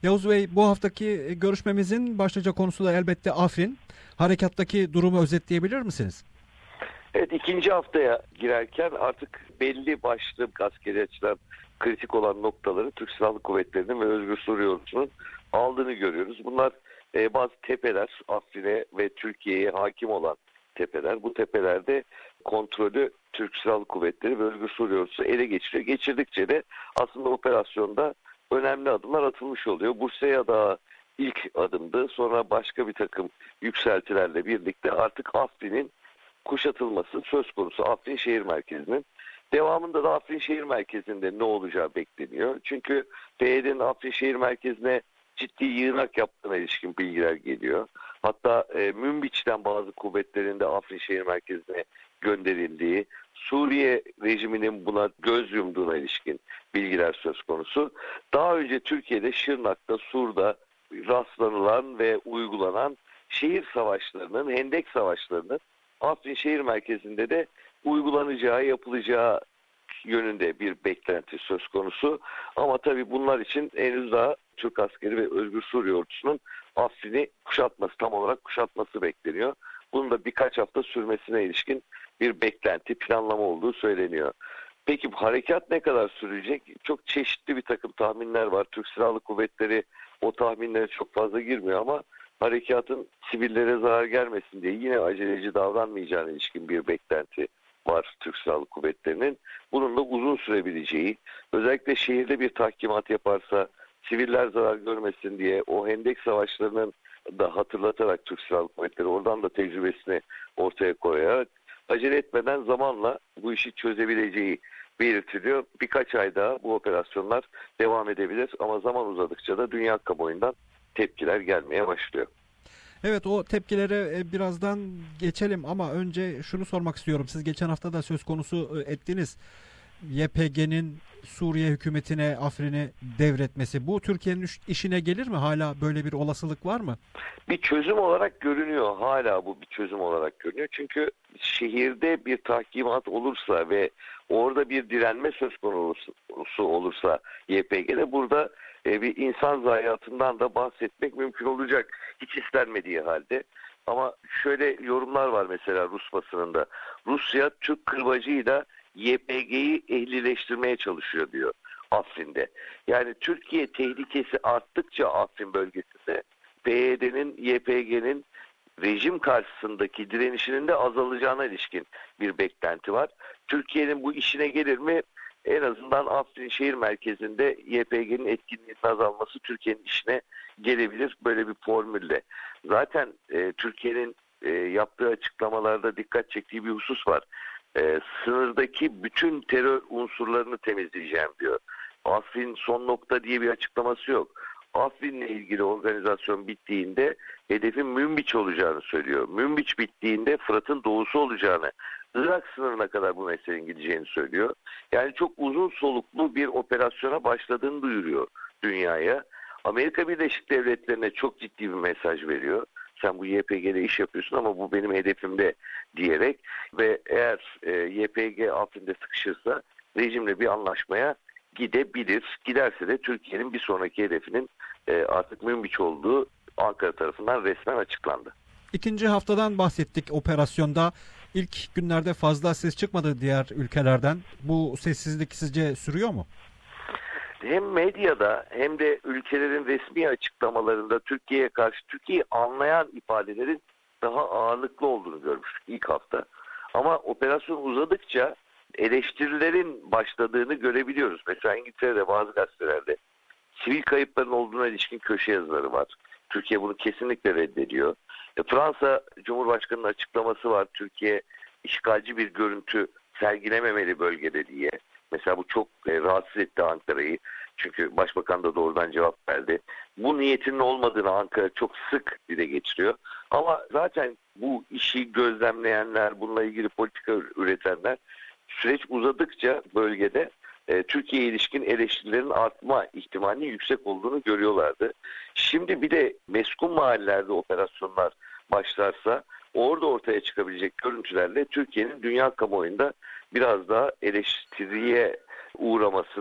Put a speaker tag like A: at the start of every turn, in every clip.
A: Yavuz Bey, bu haftaki görüşmemizin başlıca konusu da elbette Afrin. Harekattaki durumu özetleyebilir misiniz?
B: Evet, ikinci haftaya girerken artık belli başlı askeri açıdan kritik olan noktaları Türk Silahlı Kuvvetleri'nin ve Özgür Suriye Ordusu'nun aldığını görüyoruz. Bunlar bazı tepeler, Afrin'e ve Türkiye'ye hakim olan tepeler. Bu tepelerde kontrolü Türk Silahlı Kuvvetleri ve Özgür Suriye Ordusu ele geçiriyor. Geçirdikçe de aslında operasyonda önemli adımlar atılmış oluyor. Bursa'ya da ilk adımdı. Sonra başka bir takım yükseltilerle birlikte artık Afrin'in kuşatılması söz konusu, Afrin şehir merkezinin. Devamında da Afrin şehir merkezinde ne olacağı bekleniyor. Çünkü PYD'nin Afrin şehir merkezine ciddi yığınak yaptığına ilişkin bilgiler geliyor. Hatta Münbiç'ten bazı kuvvetlerin de Afrin şehir merkezine gönderildiği, Suriye rejiminin buna göz yumduğuna ilişkin bilgiler söz konusu. Daha önce Türkiye'de Şırnak'ta, Sur'da rastlanılan ve uygulanan şehir savaşlarının, hendek savaşlarının Afrin şehir merkezinde de uygulanacağı, yapılacağı yönünde bir beklenti söz konusu. Ama tabii bunlar için henüz daha Türk askeri ve Özgür Suriye Ordusu'nun Afrin'i kuşatması, tam olarak kuşatması bekleniyor. Bunun da birkaç hafta sürmesine ilişkin bir beklenti, planlama olduğu söyleniyor. Peki bu harekat ne kadar sürecek? Çok çeşitli bir takım tahminler var. Türk Silahlı Kuvvetleri o tahminlere çok fazla girmiyor ama harekatın sivillere zarar gelmesin diye yine aceleci davranmayacağına ilişkin bir beklenti var Türk Silahlı Kuvvetleri'nin. Bunun da uzun sürebileceği, özellikle şehirde bir tahkimat yaparsa siviller zarar görmesin diye o hendek savaşlarının da hatırlatarak Türk Silahlı Kuvvetleri oradan da tecrübesini ortaya koyarak acele etmeden zamanla bu işi çözebileceği belirtiliyor. Birkaç ay daha bu operasyonlar devam edebilir ama zaman uzadıkça da dünya kamuoyundan tepkiler gelmeye başlıyor.
A: Evet, o tepkilere birazdan geçelim ama önce şunu sormak istiyorum. Siz geçen hafta da söz konusu ettiniz. YPG'nin Suriye hükümetine Afrin'i devretmesi. Bu Türkiye'nin işine gelir mi? Hala böyle bir olasılık var mı?
B: Bir çözüm olarak görünüyor. Hala bu bir çözüm olarak görünüyor. Çünkü şehirde bir tahkimat olursa ve orada bir direnme söz konusu olursa YPG'de burada bir insan zayiatından da bahsetmek mümkün olacak. Hiç istenmediği halde. Ama şöyle yorumlar var mesela Rus basınında. Rusya Türk kırbacıyla YPG'yi ehlileştirmeye çalışıyor diyor Afrin'de. Yani Türkiye tehlikesi arttıkça Afrin bölgesinde PYD'nin, YPG'nin rejim karşısındaki direnişinin de azalacağına ilişkin bir beklenti var. Türkiye'nin bu işine gelir mi? En azından Afrin şehir merkezinde YPG'nin etkinliğinin azalması Türkiye'nin işine gelebilir böyle bir formülle. Zaten Türkiye'nin yaptığı açıklamalarda dikkat çektiği bir husus var. Sınırdaki bütün terör unsurlarını temizleyeceğim diyor. Afrin son nokta diye bir açıklaması yok. Afrin'le ilgili organizasyon bittiğinde hedefin Münbiç olacağını söylüyor. Münbiç bittiğinde Fırat'ın doğusu olacağını, Irak sınırına kadar bu meselenin gideceğini söylüyor. Yani çok uzun soluklu bir operasyona başladığını duyuruyor dünyaya. Amerika Birleşik Devletleri'ne çok ciddi bir mesaj veriyor. Sen bu YPG'de iş yapıyorsun ama bu benim hedefimde diyerek ve eğer YPG Afrin'de sıkışırsa rejimle bir anlaşmaya gidebilir. Giderse de Türkiye'nin bir sonraki hedefinin artık Münbiç olduğu Ankara tarafından resmen açıklandı.
A: İkinci haftadan bahsettik operasyonda. İlk günlerde fazla ses çıkmadı diğer ülkelerden. Bu sessizlik sizce sürüyor mu?
B: Hem medyada hem de ülkelerin resmi açıklamalarında Türkiye'ye karşı Türkiye'yi anlayan ifadelerin daha ağırlıklı olduğunu görmüştük ilk hafta. Ama operasyon uzadıkça eleştirilerin başladığını görebiliyoruz. Mesela İngiltere'de bazı gazetelerde sivil kayıpların olduğuna ilişkin köşe yazıları var. Türkiye bunu kesinlikle reddediyor. Fransa Cumhurbaşkanı'nın açıklaması var. Türkiye işgalci bir görüntü sergilememeli bölgede diye. Mesela bu çok rahatsız etti Ankara'yı. Çünkü Başbakan da doğrudan cevap verdi. Bu niyetinin olmadığını Ankara çok sık dile getiriyor. Ama zaten bu işi gözlemleyenler, bununla ilgili politika üretenler süreç uzadıkça bölgede Türkiye'ye ilişkin eleştirilerin artma ihtimalinin yüksek olduğunu görüyorlardı. Şimdi bir de meskun mahallelerde operasyonlar başlarsa orada ortaya çıkabilecek görüntülerle Türkiye'nin dünya kamuoyunda biraz daha eleştiriye uğraması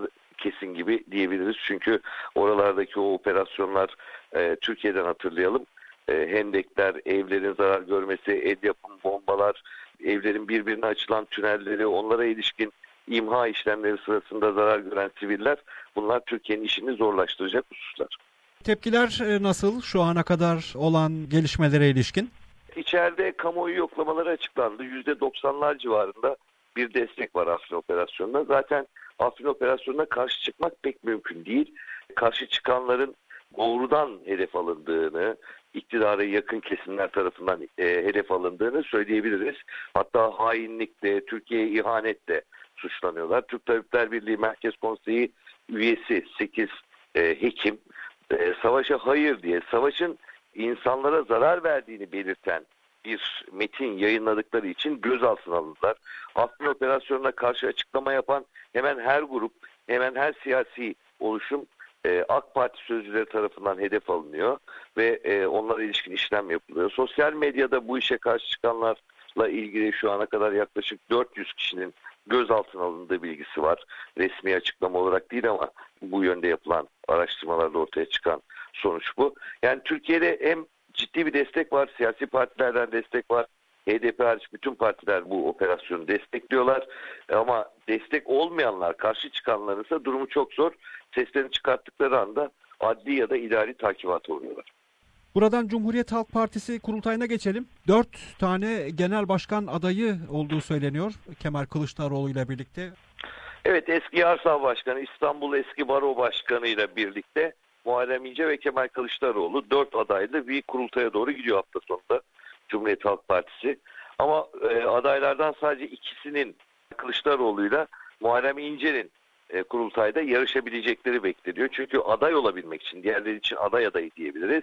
B: kesin gibi diyebiliriz. Çünkü oralardaki o operasyonlar Türkiye'den hatırlayalım. Hendekler, evlerin zarar görmesi, el yapımı bombalar, evlerin birbirine açılan tünelleri, onlara ilişkin imha işlemleri sırasında zarar gören siviller, bunlar Türkiye'nin işini zorlaştıracak hususlar.
A: Tepkiler nasıl şu ana kadar olan gelişmelere ilişkin?
B: İçeride kamuoyu yoklamaları açıklandı. %90'lar civarında bir destek var Afrin operasyonuna. Zaten Afrin operasyonuna karşı çıkmak pek mümkün değil. Karşı çıkanların doğrudan hedef alındığını, iktidara yakın kesimler tarafından hedef alındığını söyleyebiliriz. Hatta hainlikle, Türkiye'ye ihanetle suçlanıyorlar. Türk Tabipler Birliği Merkez Konseyi üyesi 8 hekim savaşa hayır diye, savaşın insanlara zarar verdiğini belirten bir metin yayınladıkları için gözaltına alındılar. Afrin operasyonuna karşı açıklama yapan hemen her grup, hemen her siyasi oluşum AK Parti sözcüleri tarafından hedef alınıyor ve onlara ilişkin işlem yapılıyor. Sosyal medyada bu işe karşı çıkanlarla ilgili şu ana kadar yaklaşık 400 kişinin gözaltına alındığı bilgisi var. Resmi açıklama olarak değil ama bu yönde yapılan araştırmalarda ortaya çıkan sonuç bu. Yani Türkiye'de hem ciddi bir destek var, siyasi partilerden destek var. HDP hariç bütün partiler bu operasyonu destekliyorlar. Ama destek olmayanlar, karşı çıkanların ise durumu çok zor. Seslerini çıkarttıkları anda adli ya da idari takibata uğruyorlar.
A: Buradan Cumhuriyet Halk Partisi kurultayına geçelim. 4 tane genel başkan adayı olduğu söyleniyor Kemal Kılıçdaroğlu ile birlikte.
B: Evet, eski Yarsam Başkanı, İstanbul Eski Baro Başkanı ile birlikte Muharrem İnce ve Kemal Kılıçdaroğlu 4 adaylı bir kurultaya doğru gidiyor hafta sonunda Cumhuriyet Halk Partisi. Ama adaylardan sadece ikisinin, Kılıçdaroğlu'yla Muharrem İnce'nin kurultayda yarışabilecekleri bekleniyor. Çünkü aday olabilmek için, diğerleri için aday adayı diyebiliriz.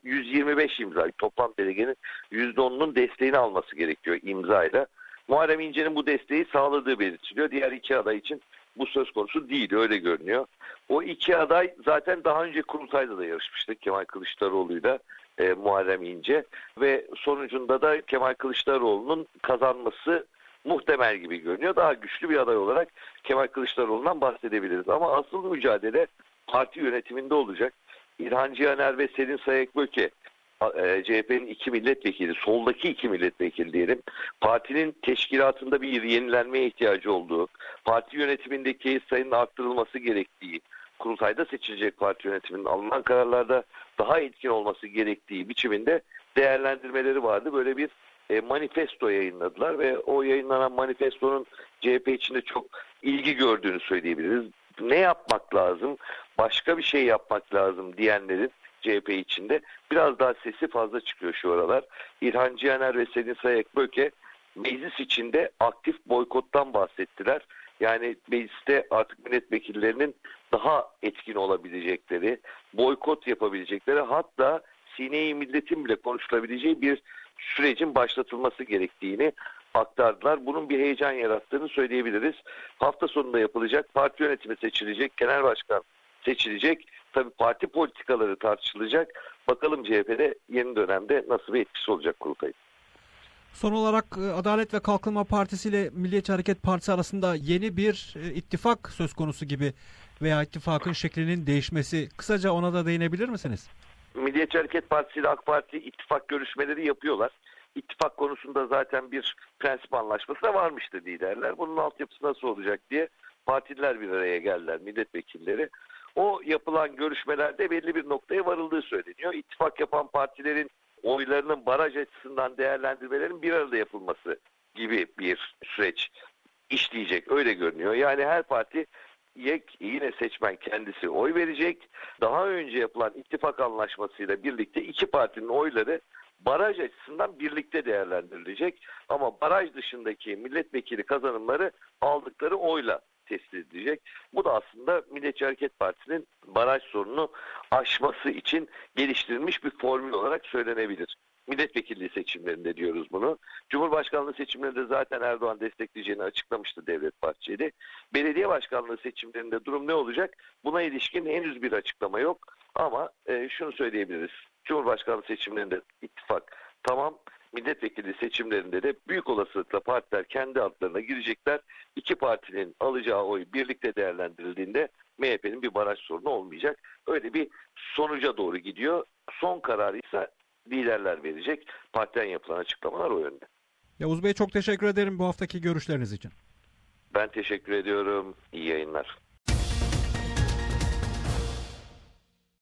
B: 125 imza, toplam delegenin %10'unun desteğini alması gerekiyor imzayla. Muharrem İnce'nin bu desteği sağladığı belirtiliyor. Diğer iki aday için bu söz konusu değil, öyle görünüyor. O iki aday zaten daha önce kurultayda da yarışmıştı, Kemal Kılıçdaroğlu'yla Muharrem İnce ve sonucunda da Kemal Kılıçdaroğlu'nun kazanması muhtemel gibi görünüyor. Daha güçlü bir aday olarak Kemal Kılıçdaroğlu'ndan bahsedebiliriz. Ama asıl mücadele parti yönetiminde olacak. İlhan Cihaner ve Selin Sayık-Böke, CHP'nin 2 milletvekili, soldaki 2 milletvekili diyelim, partinin teşkilatında bir yenilenmeye ihtiyacı olduğu, parti yönetimindeki sayının arttırılması gerektiği, kurultayda seçilecek parti yönetiminin alınan kararlarda daha etkin olması gerektiği biçiminde değerlendirmeleri vardı. Böyle bir manifesto yayınladılar ve o yayınlanan manifestonun CHP içinde çok ilgi gördüğünü söyleyebiliriz. Ne yapmak lazım, başka bir şey yapmak lazım diyenlerin CHP içinde biraz daha sesi fazla çıkıyor şu aralar. İlhan Cihaner ve Selin Sayık-Böke meclis içinde aktif boykottan bahsettiler. Yani mecliste artık milletvekillerinin daha etkin olabilecekleri, boykot yapabilecekleri, hatta sine-i milletin bile konuşulabileceği bir sürecin başlatılması gerektiğini aktardılar. Bunun bir heyecan yarattığını söyleyebiliriz. Hafta sonunda yapılacak, parti yönetimi seçilecek, genel başkan seçilecek. Tabii parti politikaları tartışılacak. Bakalım CHP'de yeni dönemde nasıl bir etkisi olacak kurultayın.
A: Son olarak Adalet ve Kalkınma Partisi ile Milliyetçi Hareket Partisi arasında yeni bir ittifak söz konusu gibi veya ittifakın şeklinin değişmesi. Kısaca ona da değinebilir misiniz?
B: Milliyetçi Hareket Partisi ile AK Parti ittifak görüşmeleri yapıyorlar. İttifak konusunda zaten bir prensip anlaşması da varmıştı liderler. Bunun altyapısı nasıl olacak diye partililer bir araya geldiler, milletvekilleri. O yapılan görüşmelerde belli bir noktaya varıldığı söyleniyor. İttifak yapan partilerin oylarının baraj açısından değerlendirmelerin bir arada yapılması gibi bir süreç işleyecek, öyle görünüyor. Yani her parti yine seçmen kendisi oy verecek. Daha önce yapılan ittifak anlaşmasıyla birlikte iki partinin oyları baraj açısından birlikte değerlendirilecek. Ama baraj dışındaki milletvekili kazanımları aldıkları oyla tespit edilecek. Bu da aslında Milliyetçi Hareket Partisi'nin baraj sorununu aşması için geliştirilmiş bir formül olarak söylenebilir. Milletvekilliği seçimlerinde diyoruz bunu. Cumhurbaşkanlığı seçimlerinde zaten Erdoğan destekleyeceğini açıklamıştı Devlet Bahçeli. Belediye başkanlığı seçimlerinde durum ne olacak? Buna ilişkin henüz bir açıklama yok. Ama şunu söyleyebiliriz. Cumhurbaşkanlığı seçimlerinde ittifak tamam. Milletvekili seçimlerinde de büyük olasılıkla partiler kendi adlarına girecekler. İki partinin alacağı oy birlikte değerlendirildiğinde MHP'nin bir baraj sorunu olmayacak. Öyle bir sonuca doğru gidiyor. Son kararı ise liderler verecek. Partiden yapılan açıklamalar o yönde.
A: Yavuz Bey, çok teşekkür ederim bu haftaki görüşleriniz için.
B: Ben teşekkür ediyorum. İyi yayınlar.